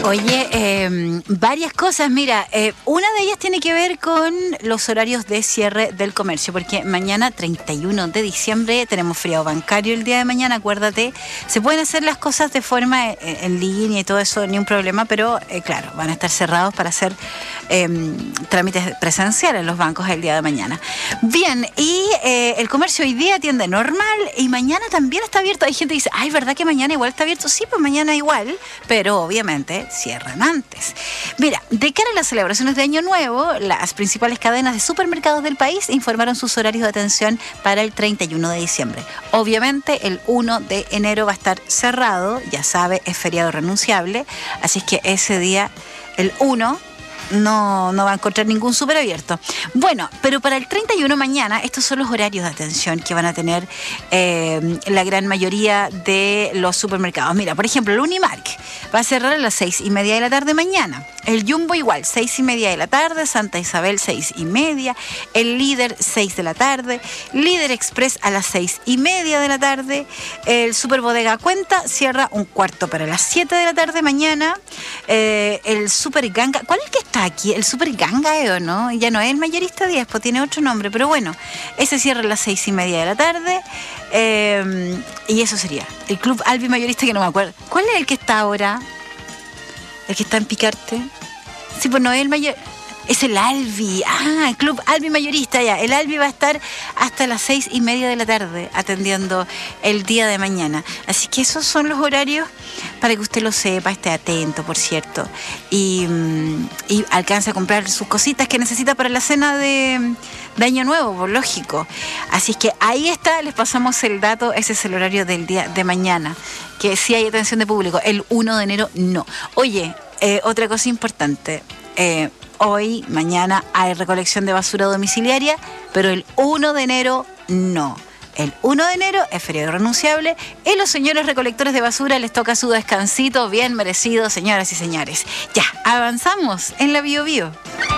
Oye, eh, varias cosas. Mira, eh, una de ellas tiene que ver con los horarios de cierre del comercio, porque mañana, treinta y uno de diciembre, tenemos feriado bancario el día de mañana, acuérdate. Se pueden hacer las cosas de forma eh, en línea y todo eso, ni un problema, pero eh, claro, van a estar cerrados para hacer eh, trámites presenciales en los bancos el día de mañana. Bien, y eh, el comercio hoy día atiende normal y mañana también está abierto. Hay gente que dice, ay, ¿verdad que mañana igual está abierto? Sí, pues mañana igual, pero obviamente cierran antes. Mira, de cara a las celebraciones de Año Nuevo, las principales cadenas de supermercados del país informaron sus horarios de atención para el treinta y uno de diciembre. Obviamente, el uno de enero va a estar cerrado, ya sabe, es feriado renunciable, así es que ese día, el uno, no, no va a encontrar ningún súper abierto. Bueno, pero para el treinta y uno mañana, estos son los horarios de atención que van a tener eh, la gran mayoría de los supermercados. Mira, por ejemplo, el Unimark va a cerrar a las seis y media de la tarde mañana. El Jumbo igual, seis y media de la tarde. Santa Isabel, seis y media. El Líder, seis de la tarde. Líder Express a las seis y media de la tarde. El Super Bodega Cuenta cierra un cuarto para las siete de la tarde mañana. Eh, el Super Ganga, ¿cuál es el que está aquí? El Super Ganga, ¿eh, o no? Ya no es el mayorista diez, pues tiene otro nombre, pero bueno, ese cierra a las seis y media de la tarde. Eh, y eso sería. El Club Albi Mayorista, que no me acuerdo. ¿Cuál es el que está ahora? ¿El que está en Picarte? Sí, pues no es el mayor. Es el Albi. Ah, el Club Albi Mayorista, ya. El Albi va a estar hasta las seis y media de la tarde atendiendo el día de mañana. Así que esos son los horarios para que usted lo sepa, esté atento, por cierto. Y, y alcance a comprar sus cositas que necesita para la cena de, de Año Nuevo, por lógico. Así es que ahí está, les pasamos el dato. Ese es el horario del día de mañana. Que sí hay atención de público. El uno de enero, no. Oye, eh, otra cosa importante. Eh, Hoy, mañana hay recolección de basura domiciliaria, pero el uno de enero no. El uno de enero es feriado renunciable y los señores recolectores de basura les toca su descansito bien merecido, señoras y señores. Ya, avanzamos en la Bio Bio.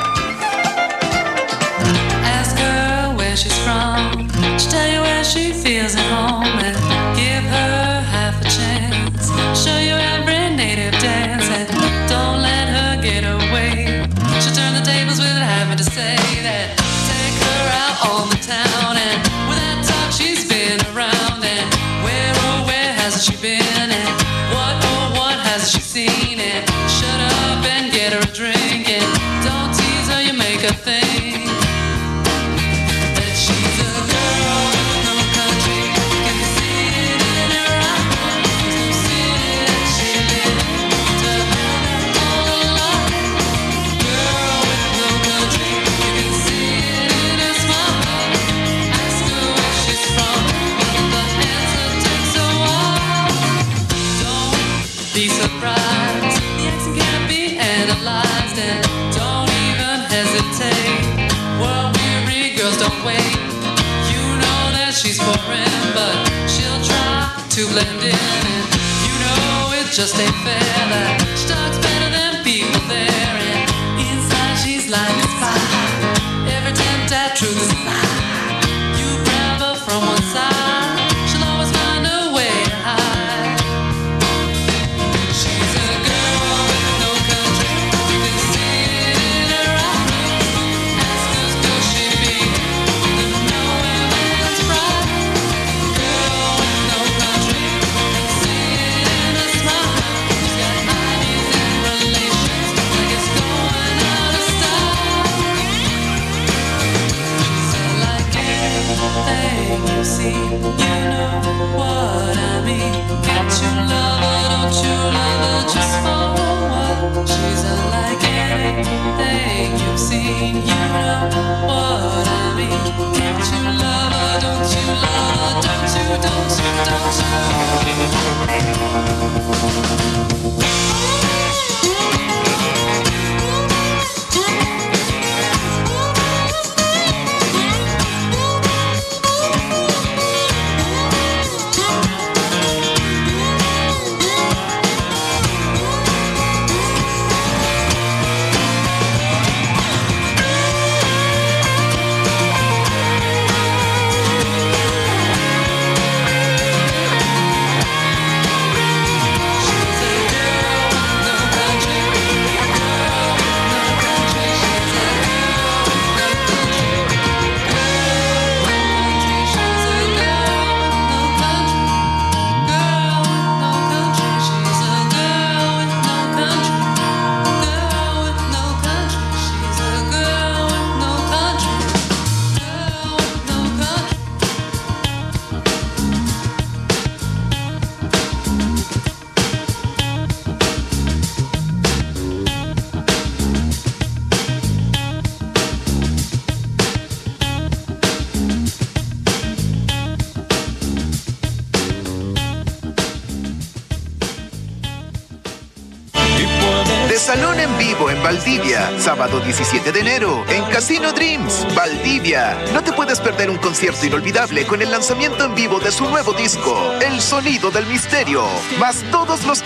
Ask her where she's from. She'll tell you where she feels at home and give her half a chance. Show you every native dance and don't let her get away. She'll turn the tables without having to say that. Take her out on the town and with that talk she's been around and where oh where hasn't she been and what oh what hasn't she seen and shut up and get her a drink and don't tease her, you make her think that she's a girl with no country. You can see it in her eyes. There's no city that she lives to her all alone. Girl with no country, you can see it in her smile. Ask her where she's from, but the answer takes a while. Don't be surprised, the accent can't be analyzed, and don't even hesitate. World-weary girls don't wait. You know that she's foreign, but she'll try to blend in, and you know it just ain't fair that she talks better than people there, and inside she's like a fire. Every attempt at truth is a lie. You grab her from one side, she'll always find a way to hide. She's a girl with no country, you can see it in her eyes. Ask her, could she be the no man's bride? Girl with no country, you can see it in her smile. She's got ideas and relations, like it's going out of style. She's like anything you see, you know what I mean. Can't you love her, don't you love her just for what? She's unlike anything you've seen, you know what I mean. Can't you love her, don't you love her, don't you, don't you, don't you? Salón en Vivo en Valdivia, sábado diecisiete de enero, en Casino Dreams, Valdivia. No te puedes perder un concierto inolvidable con el lanzamiento en vivo de su nuevo disco, El Sonido del Misterio, más todos los